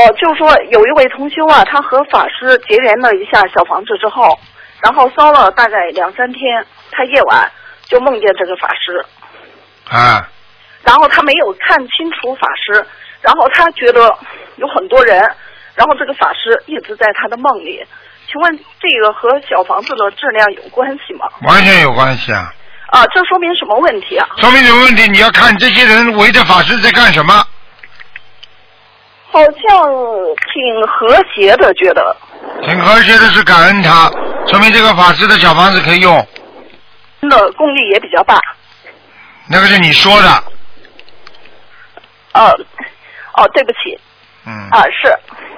就是说有一位同修啊，他和法师结缘了一下小房子之后，然后烧了大概2-3天，他夜晚就梦见这个法师，然后他没有看清楚法师，然后他觉得有很多人，然后这个法师一直在他的梦里。请问这个和小房子的质量有关系吗？ 完全有关系啊！ 这说明什么问题啊？ 说明什么问题？你要看这些人围着法师在干什么。 好像挺和谐的，觉得。 挺和谐的是感恩他，说明这个法师的小房子可以用。 的功力也比较大。 那个是你说的。 对不起。 嗯。 是。